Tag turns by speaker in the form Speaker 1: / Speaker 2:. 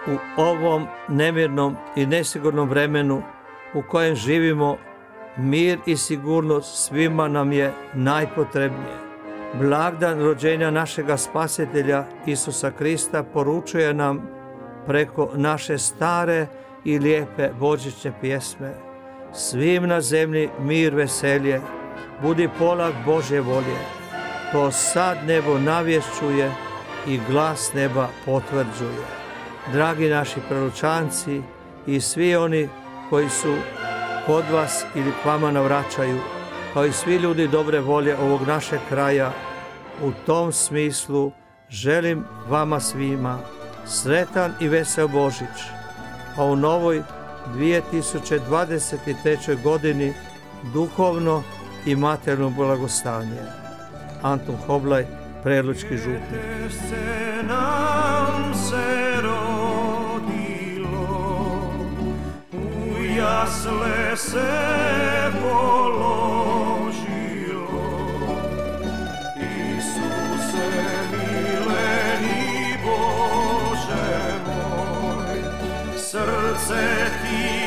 Speaker 1: U ovom nemirnom i nesigurnom vremenu u kojem živimo, mir i sigurnost svima nam je najpotrebnije. Blagdan rođenja našega Spasitelja Isusa Krista poručuje nam preko naše stare i lijepe božićne pjesme: svim na zemlji mir, veselje, budi polak Božje volje. To sad nebo navješćuje i glas neba potvrđuje. Dragi naši proročanci i svi oni koji su kod vas ili k vama navraćaju, kao i svi ljudi dobre volje ovog našeg kraja, u tom smislu želim vama svima sretan i vesel Božić, a u novoj 2023. godini duhovno i materijalno blagostanje. Antun Hoblaj, Prelučki župnik.
Speaker 2: Jasle se položilo, Isuse mileni Bože moj, srce ti